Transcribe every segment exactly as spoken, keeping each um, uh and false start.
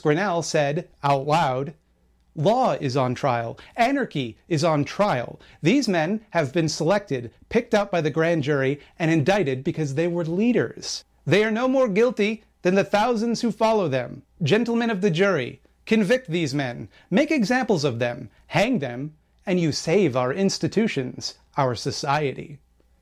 Grinnell said out loud, "Law is on trial. Anarchy is on trial. These men have been selected, picked up by the grand jury, and indicted because they were leaders. They are no more guilty than the thousands who follow them. Gentlemen of the jury, convict these men, make examples of them, hang them, and you save our institutions, our society."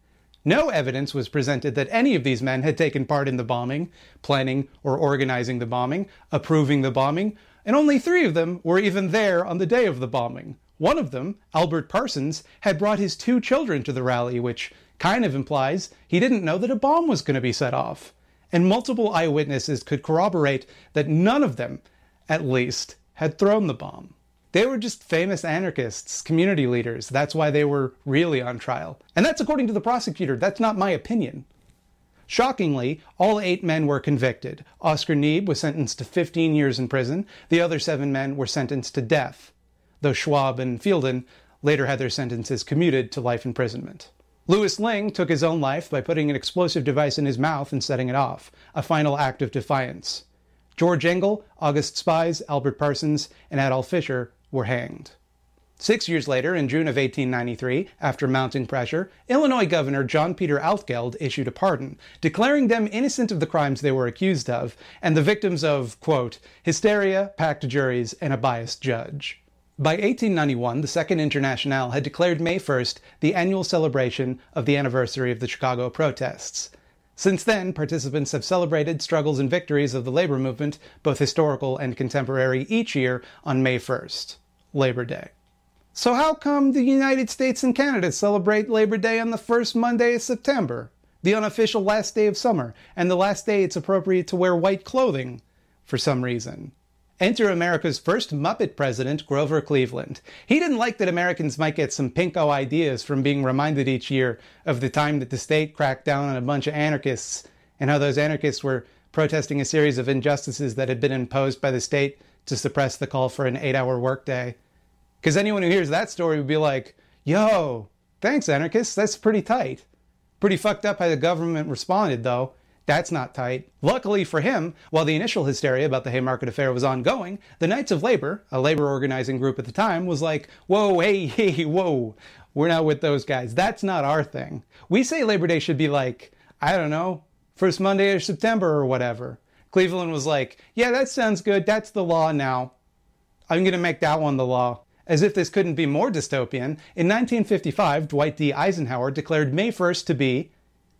No evidence was presented that any of these men had taken part in the bombing, planning or organizing the bombing, approving the bombing, and only three of them were even there on the day of the bombing. One of them, Albert Parsons, had brought his two children to the rally, which kind of implies he didn't know that a bomb was going to be set off. And multiple eyewitnesses could corroborate that none of them, at least, had thrown the bomb. They were just famous anarchists, community leaders. That's why they were really on trial. And that's according to the prosecutor. That's not my opinion. Shockingly, all eight men were convicted. Oscar Neebe was sentenced to fifteen years in prison. The other seven men were sentenced to death, though Schwab and Fielden later had their sentences commuted to life imprisonment. Louis Ling took his own life by putting an explosive device in his mouth and setting it off, a final act of defiance. George Engel, August Spies, Albert Parsons, and Adolf Fischer were hanged. Six years later, in June of eighteen ninety-three, after mounting pressure, Illinois Governor John Peter Altgeld issued a pardon, declaring them innocent of the crimes they were accused of, and the victims of, quote, hysteria, packed juries, and a biased judge. By eighteen ninety-one, the Second Internationale had declared May first the annual celebration of the anniversary of the Chicago protests. Since then, participants have celebrated struggles and victories of the labor movement, both historical and contemporary, each year on May first, Labor Day. So how come the United States and Canada celebrate Labor Day on the first Monday of September, the unofficial last day of summer, and the last day it's appropriate to wear white clothing, for some reason? Enter America's first Muppet president, Grover Cleveland. He didn't like that Americans might get some pinko ideas from being reminded each year of the time that the state cracked down on a bunch of anarchists, and how those anarchists were protesting a series of injustices that had been imposed by the state to suppress the call for an eight-hour workday. Because anyone who hears that story would be like, yo, thanks anarchists, that's pretty tight. Pretty fucked up how the government responded, though. That's not tight. Luckily for him, while the initial hysteria about the Haymarket Affair was ongoing, the Knights of Labor, a labor organizing group at the time, was like, whoa, hey, hey, whoa, we're not with those guys. That's not our thing. We say Labor Day should be like, I don't know, first Monday of September or whatever. Cleveland was like, yeah, that sounds good. That's the law now. I'm going to make that one the law. As if this couldn't be more dystopian, in nineteen fifty-five, Dwight D. Eisenhower declared May first to be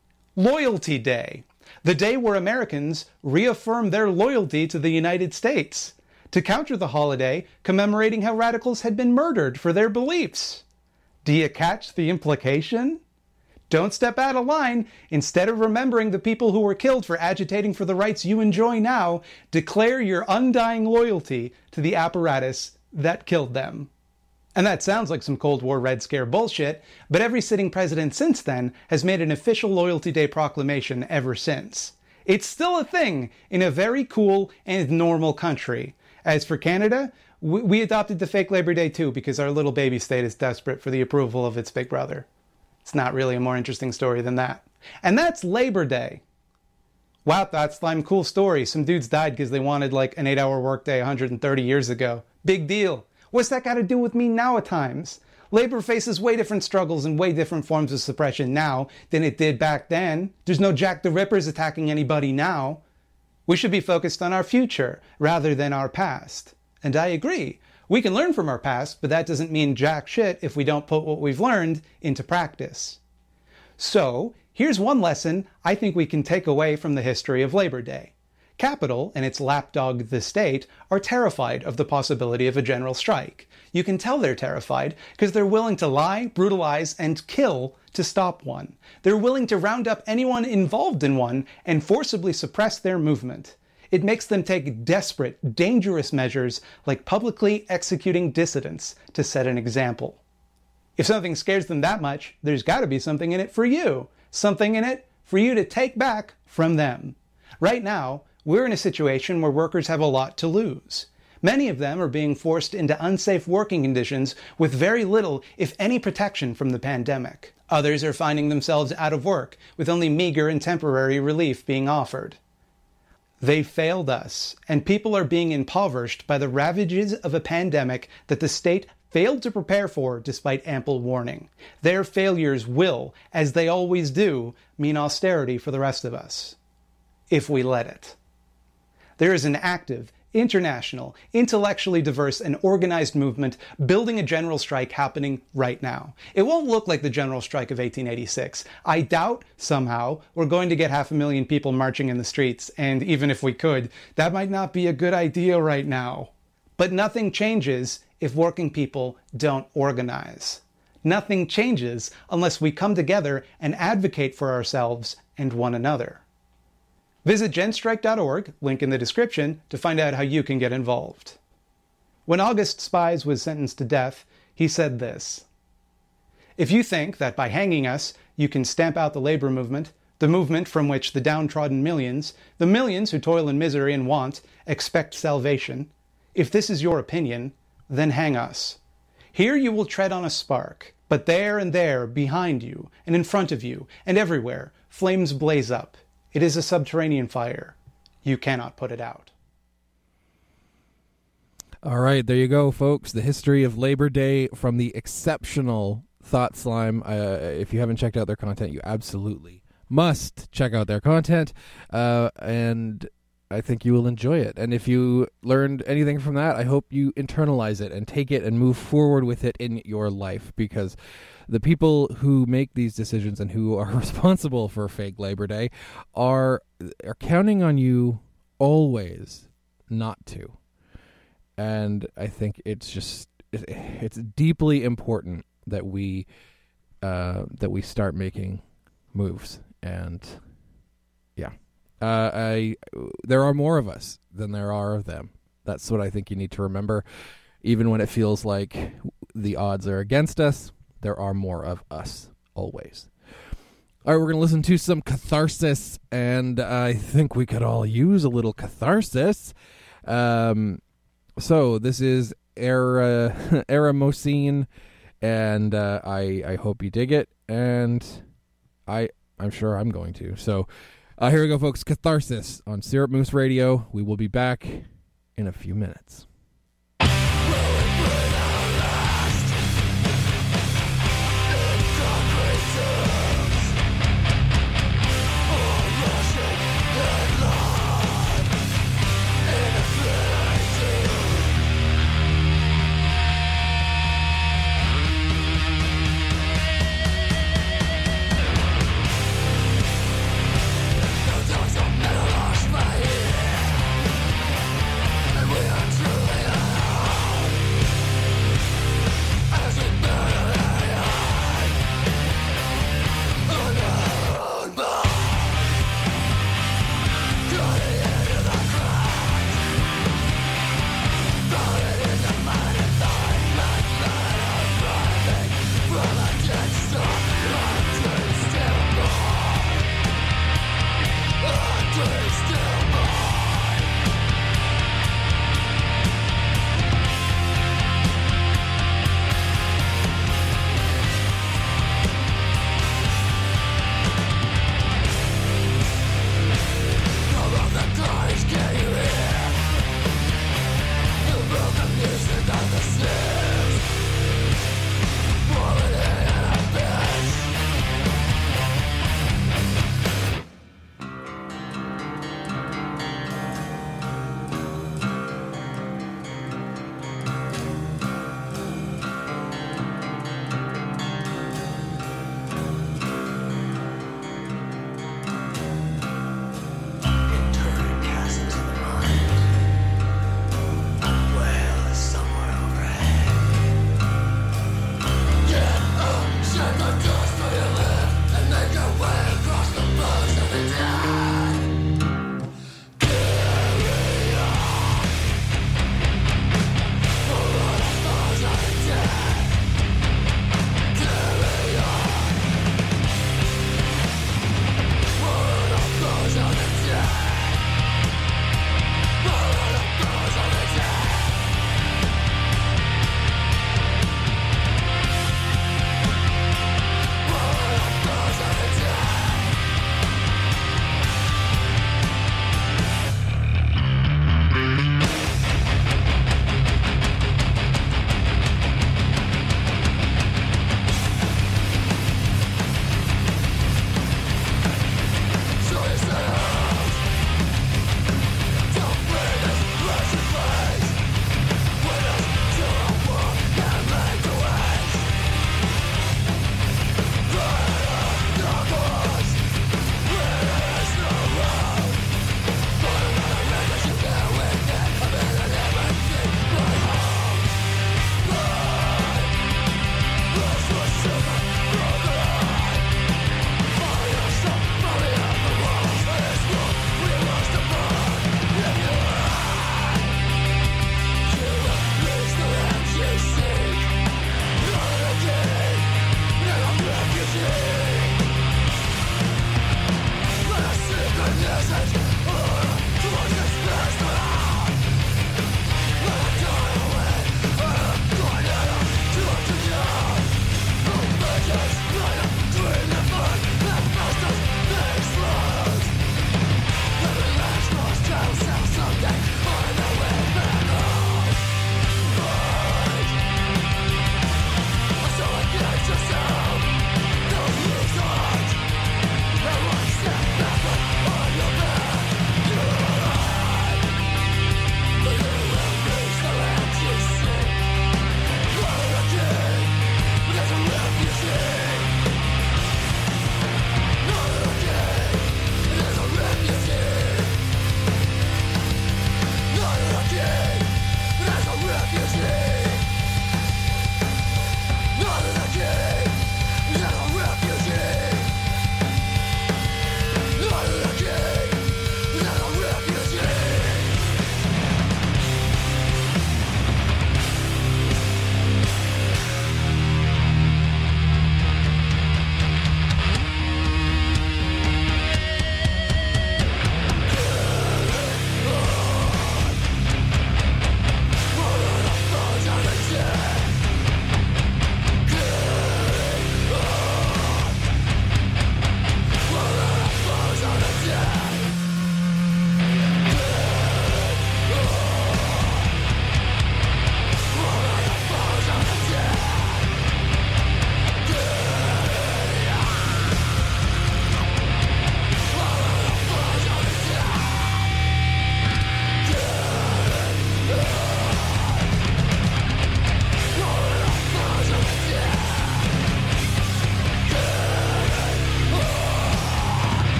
Loyalty Day. The day where Americans reaffirm their loyalty to the United States, to counter the holiday commemorating how radicals had been murdered for their beliefs. Do you catch the implication? Don't step out of line. Instead of remembering the people who were killed for agitating for the rights you enjoy now, declare your undying loyalty to the apparatus that killed them. And that sounds like some Cold War Red Scare bullshit, but every sitting president since then has made an official Loyalty Day proclamation ever since. It's still a thing in a very cool and normal country. As for Canada, we, we adopted the fake Labor Day too because our little baby state is desperate for the approval of its big brother. It's not really a more interesting story than that. And that's Labor Day. Wow, that's a cool story. Some dudes died because they wanted like an eight-hour workday one hundred thirty years ago. Big deal. What's that got to do with me now at times? Labor faces way different struggles and way different forms of suppression now than it did back then. There's no Jack the Rippers attacking anybody now. We should be focused on our future rather than our past. And I agree. We can learn from our past, but that doesn't mean jack shit if we don't put what we've learned into practice. So, here's one lesson I think we can take away from the history of Labor Day. Capital and its lapdog, the state, are terrified of the possibility of a general strike. You can tell they're terrified because they're willing to lie, brutalize, and kill to stop one. They're willing to round up anyone involved in one and forcibly suppress their movement. It makes them take desperate, dangerous measures like publicly executing dissidents to set an example. If something scares them that much, there's got to be something in it for you. Something in it for you to take back from them. Right now, we're in a situation where workers have a lot to lose. Many of them are being forced into unsafe working conditions with very little, if any, protection from the pandemic. Others are finding themselves out of work, with only meager and temporary relief being offered. They failed us, and people are being impoverished by the ravages of a pandemic that the state failed to prepare for despite ample warning. Their failures will, as they always do, mean austerity for the rest of us, if we let it. There is an active, international, intellectually diverse, and organized movement building a general strike happening right now. It won't look like the general strike of eighteen eighty-six. I doubt, somehow, we're going to get half a million people marching in the streets, and even if we could, that might not be a good idea right now. But nothing changes if working people don't organize. Nothing changes unless we come together and advocate for ourselves and one another. Visit genstrike dot org, link in the description, to find out how you can get involved. When August Spies was sentenced to death, he said this: "If you think that by hanging us, you can stamp out the labor movement, the movement from which the downtrodden millions, the millions who toil in misery and want, expect salvation, if this is your opinion, then hang us. Here you will tread on a spark, but there and there, behind you, and in front of you, and everywhere, flames blaze up. It is a subterranean fire. You cannot put it out." All right, there you go, folks. The history of Labor Day from the exceptional Thought Slime. Uh, if you haven't checked out their content, you absolutely must check out their content. Uh, and I think you will enjoy it. And if you learned anything from that, I hope you internalize it and take it and move forward with it in your life, because the people who make these decisions and who are responsible for fake Labor Day are are counting on you always not to. And I think it's just it's deeply important that we uh, that we start making moves. And yeah, uh, I there are more of us than there are of them. That's what I think you need to remember. Even when it feels like the odds are against us, there are more of us, always. All right, we're going to listen to some catharsis, and I think we could all use a little catharsis. Um, so this is Era, Eramosine, and uh, I I hope you dig it, and I, I'm sure I'm going to. So uh, here we go, folks. Catharsis on Syrup Moose Radio. We will be back in a few minutes. True.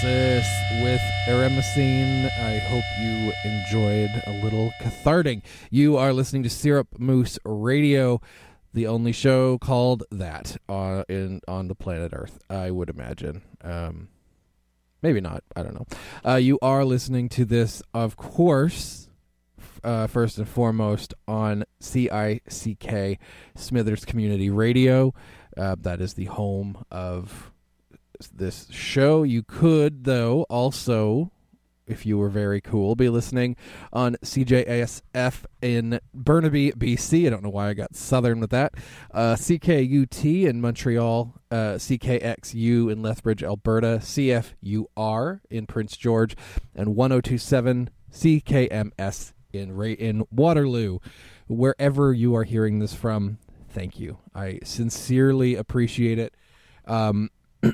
Paracelsus with Eremacine. I hope you enjoyed a little cathartic. You are listening to Syrup Moose Radio, the only show called that uh, in on the planet Earth, I would imagine. Um, maybe not. I don't know. Uh, you are listening to this, of course, uh, first and foremost on C I C K Smithers Community Radio. Uh, that is the home of this show. You could, though, also, if you were very cool, be listening on C J S F in Burnaby, B C. I don't know why I got southern with that. Uh, C K U T in Montreal, uh, C K X U in Lethbridge, Alberta, C F U R in Prince George, and one oh two point seven C K M S in Ra- in Waterloo. Wherever you are hearing this from, thank you. I sincerely appreciate it. Um,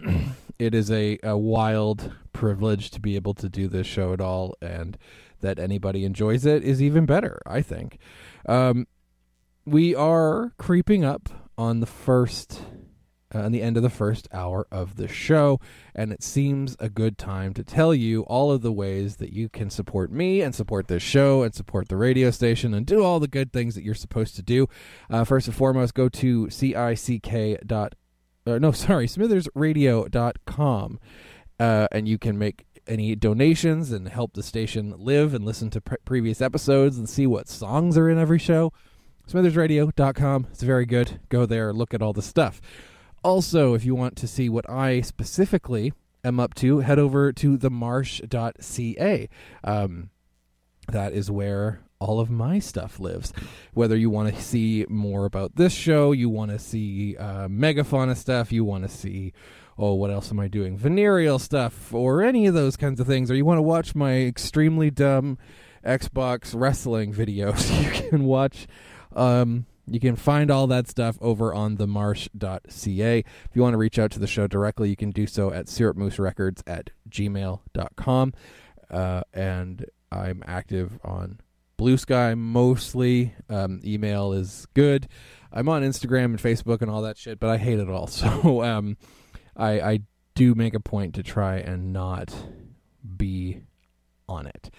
it is a, a wild privilege to be able to do this show at all, and that anybody enjoys it is even better, I think. Um, we are creeping up on the first, uh, on the end of the first hour of the show, and it seems a good time to tell you all of the ways that you can support me and support this show and support the radio station and do all the good things that you're supposed to do. Uh, first and foremost, go to C I C K dot Uh, no, sorry, smithers radio dot com, uh, and you can make any donations and help the station live and listen to pre- previous episodes and see what songs are in every show. smithers radio dot com. It's very good. Go there, look at all the stuff. Also, if you want to see what I specifically am up to, head over to the marsh dot c a. Um, that is where all of my stuff lives. Whether you want to see more about this show, you want to see uh, Megafauna stuff, you want to see, oh, what else am I doing? Venereal stuff, or any of those kinds of things, or you want to watch my extremely dumb Xbox wrestling videos, you can watch, um, you can find all that stuff over on the marsh dot c a. If you want to reach out to the show directly, you can do so at syrup moose records at gmail dot com. Uh, and I'm active on Blue Sky mostly. Um, email is good. I'm on Instagram and Facebook and all that shit, but I hate it all. So um, I, I do make a point to try and not be on it,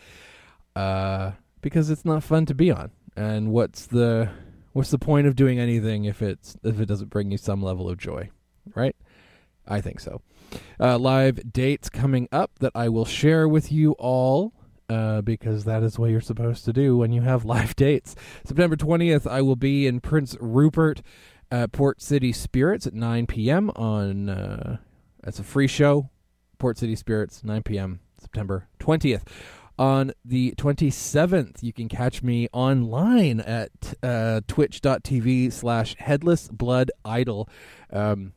uh, because it's not fun to be on. And what's the what's the point of doing anything if it's if it doesn't bring you some level of joy, right? I think so. Uh, live dates coming up that I will share with you all. Uh, because that is what you're supposed to do when you have live dates. September twentieth, I will be in Prince Rupert at Port City Spirits at nine p.m. on, uh, that's a free show, Port City Spirits, nine p.m., September twentieth. On the twenty-seventh, you can catch me online at uh, twitch.tv slash headless blood idol. Um,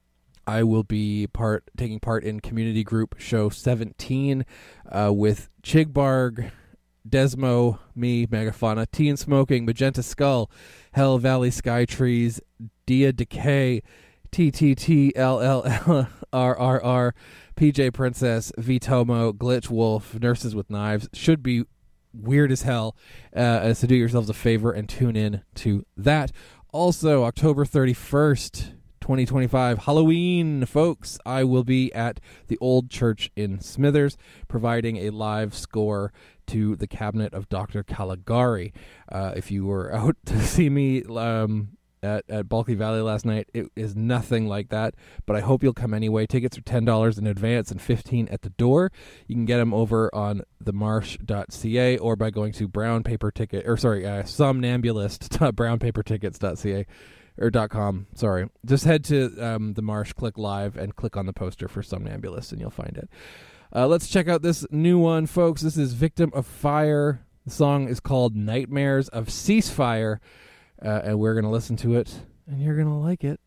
I will be part taking part in Community Group Show seventeen uh, with Chigbarg, Desmo, me, Megafauna, Teen Smoking, Magenta Skull, Hell Valley Sky Trees, Dia Decay, T T T L L L R R R, P J Princess, Vitomo, Glitch Wolf, Nurses with Knives. Should be weird as hell. Uh, so do yourselves a favor and tune in to that. Also, October thirty-first, twenty twenty-five, Halloween, folks. I will be at the Old Church in Smithers providing a live score to the Cabinet of Doctor Caligari. Uh, if you were out to see me um, at, at Bulky Valley last night, it is nothing like that, but I hope you'll come anyway. Tickets are ten dollars in advance and fifteen dollars at the door. You can get them over on the marsh dot c a or by going to brown paper ticket, or sorry, uh, somnambulist dot brown paper tickets dot c a. Or dot com, sorry. Just head to um, the Marsh, click live, and click on the poster for Somnambulist, and you'll find it. Uh, let's check out this new one, folks. This is Victim of Fire. The song is called Nightmares of Ceasefire, uh, and we're going to listen to it, and you're going to like it.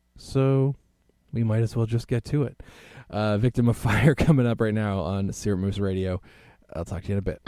So we might as well just get to it. Uh, Victim of Fire coming up right now on Syrup Moose Radio. I'll talk to you in a bit.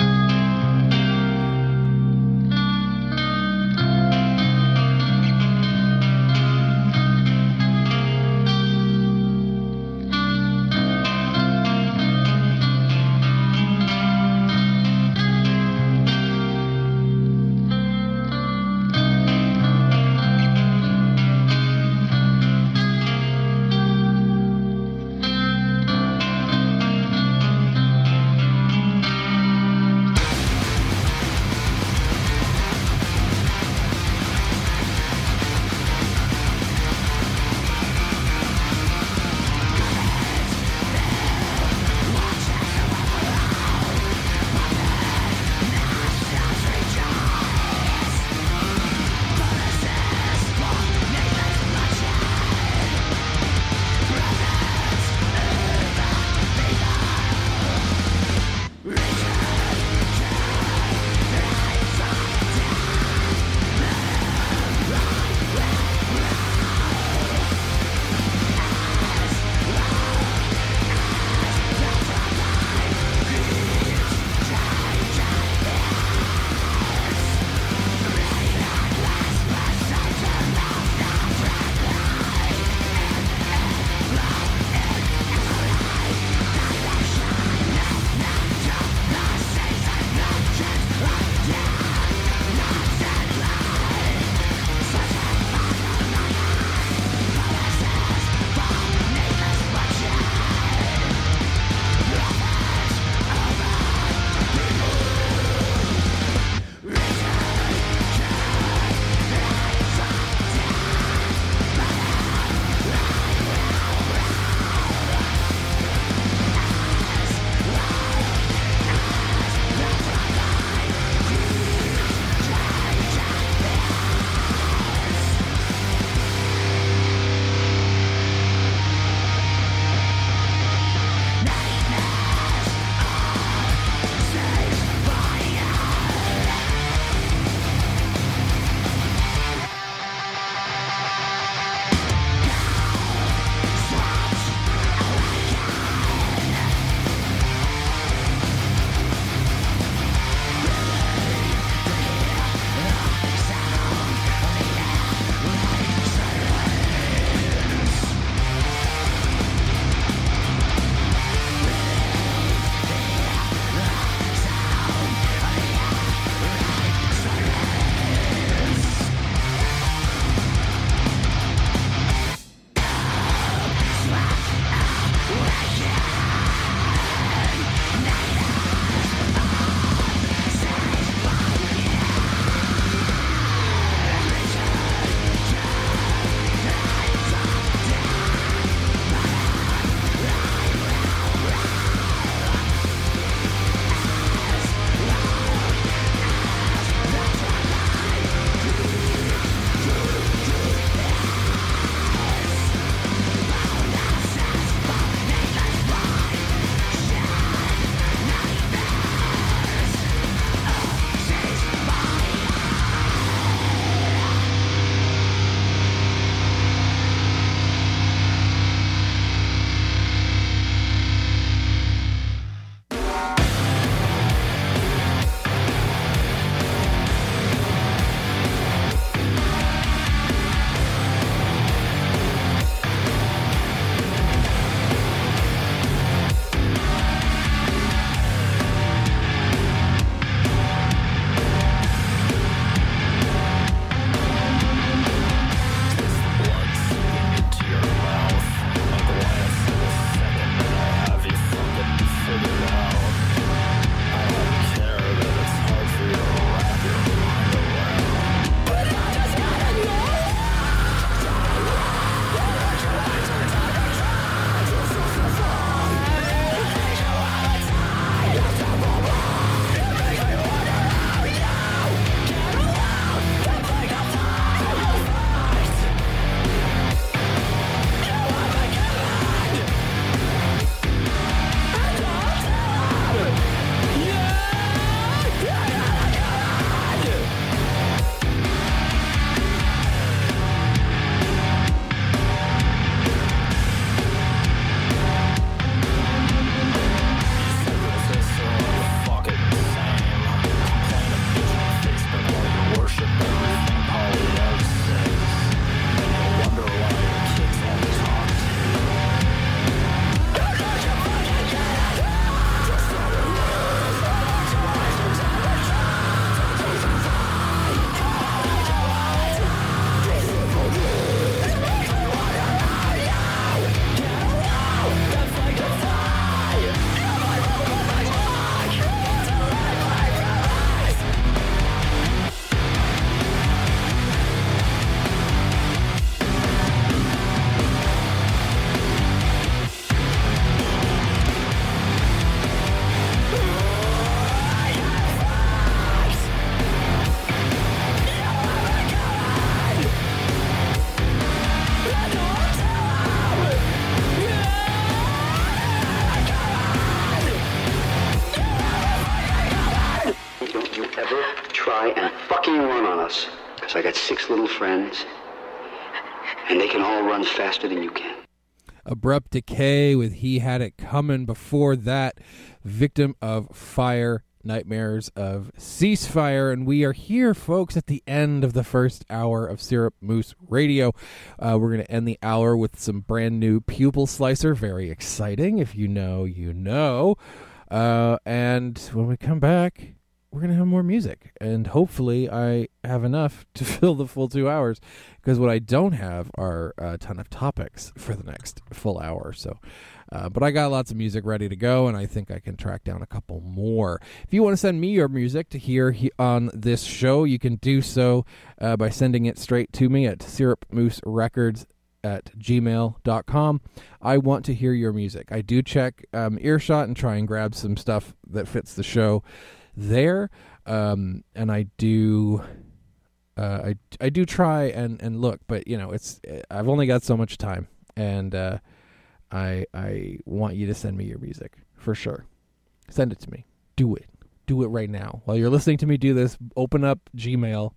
don't you ever try and fucking run on us. Because I got six little friends, and they can all run faster than you can. Abrupt Decay with He Had It Coming. Before that, Victim of Fire, Nightmares of Ceasefire. And we are here, folks, at the end of the first hour of Syrup Moose Radio. Uh, we're going to end the hour with some brand new Pupil Slicer. Very exciting. If you know, you know. Uh, and when we come back, we're going to have more music. And hopefully I have enough to fill the full two hours. Because what I don't have are a ton of topics for the next full hour. So, uh, but I got lots of music ready to go, and I think I can track down a couple more. If you want to send me your music to hear he- on this show, you can do so uh, by sending it straight to me at syrupmooserecords at gmail dot com. I want to hear your music. I do check um, Earshot and try and grab some stuff that fits the show there, um, and I do... Uh, I I do try and, and look, but you know it's I've only got so much time, and uh, I I want you to send me your music for sure. Send it to me. Do it. Do it right now while you're listening to me do this. Open up Gmail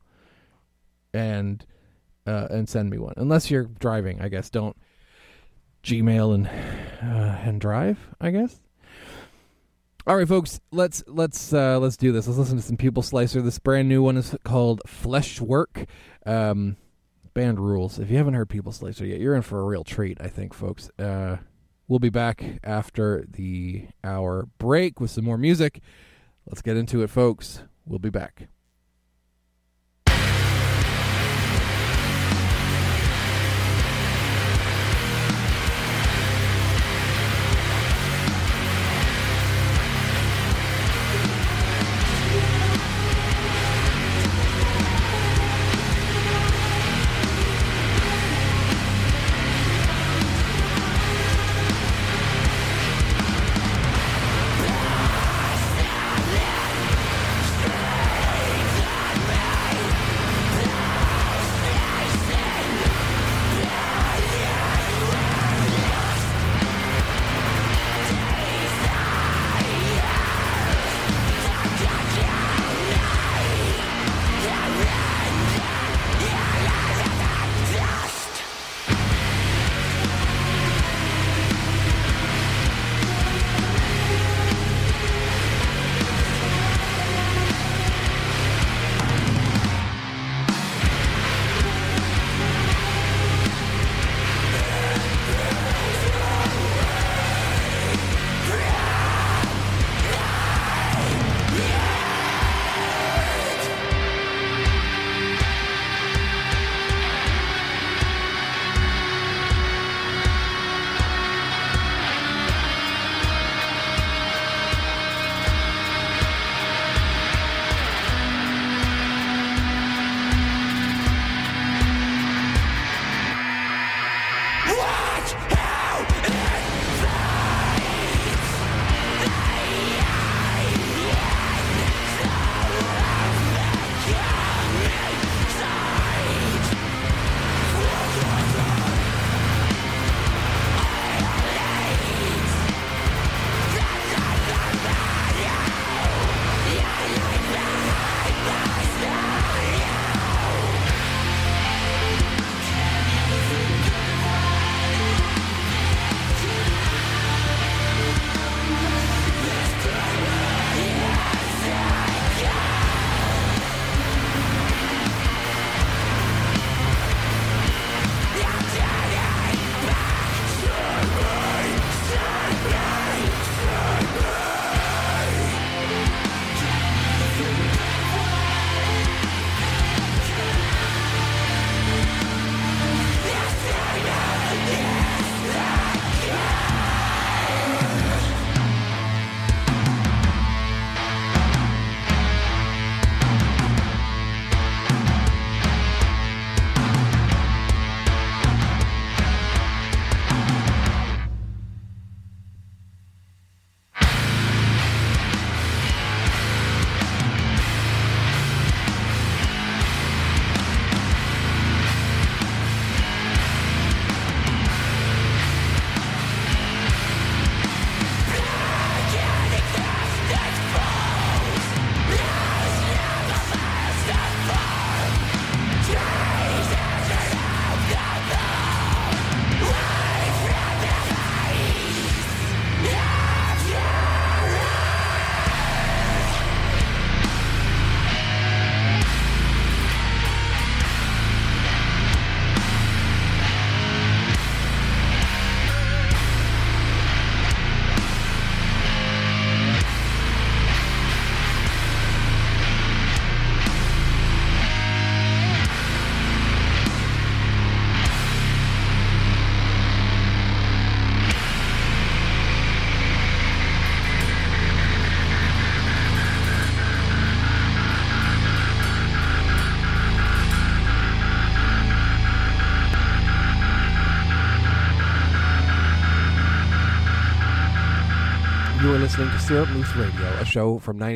and uh, and send me one. Unless you're driving, I guess. Don't Gmail and uh, and drive, I guess. All right, folks, let's let's uh, let's do this. Let's listen to some Pupil Slicer. This brand new one is called Fleshwork. Um, band rules. If you haven't heard Pupil Slicer yet, you're in for a real treat, I think, folks. Uh, we'll be back after the hour break with some more music. Let's get into it, folks. We'll be back. Hey! listening to Syrup Moose Radio, a show from ninety